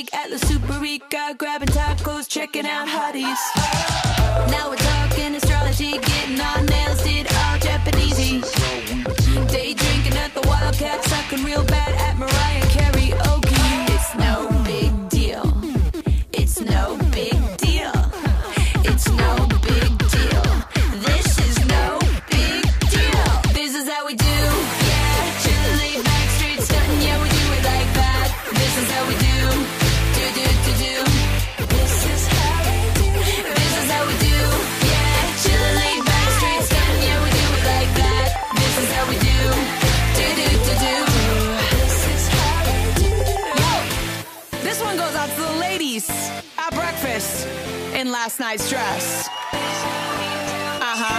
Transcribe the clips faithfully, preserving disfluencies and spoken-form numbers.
week at La Superica, grabbing tacos, checking out hotties. Now we're talking astrology, getting our nails did all Japanesey. Day drinking at the Wildcat, sucking real bad at Mariah karaoke. It's no big deal. It's no big deal. It's no big deal. This is no big deal. This is how we do. Yeah, chillin', laid back, straight stuntin'. Yeah, we do it like that. This is how we do. Do do do do. This is how we do. This is how we do. Yeah, chillin', laid back, straight stuntin'. Yeah, we do it like that. This is how we do. Do do do do. This is how we do. Yo, this one goes out to the ladies at breakfast in last night's dress. Uh-huh.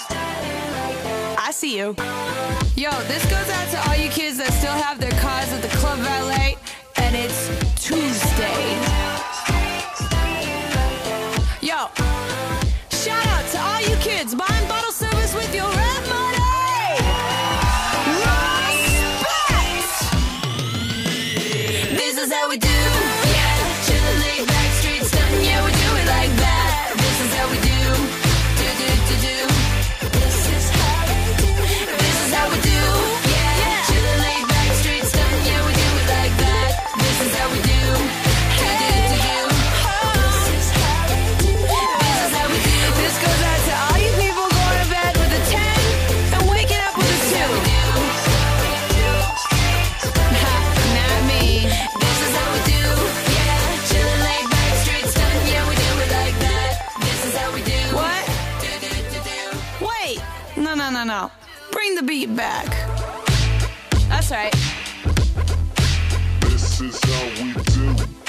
I see you. Yo, this goes out to all you kids that still have their cars at the club valet, and it's Tuesday. Yo, shout out to all you kids buying bottle service with your rent money. Respect! This is how we do. Yeah, chillin', laid back, straight stuntin'. Yeah, we do it like that. This is how we do. Do do do do. This is how we do. This is how we do. Yeah, chillin', laid back, straight stuntin'. Yeah, we do it like that. This is how we do. Do do do do. This is how we do. This is how we do. This goes out to all you people going to bed with a ten and waking up with a two. Ha, not me. This is how we do. Yeah, chillin', laid back, straight stuntin'. Yeah, we do it like that. This is how we do. What? Do do do do. Wait. No, no, no, no. Bring the beat back. That's right. This is how we do.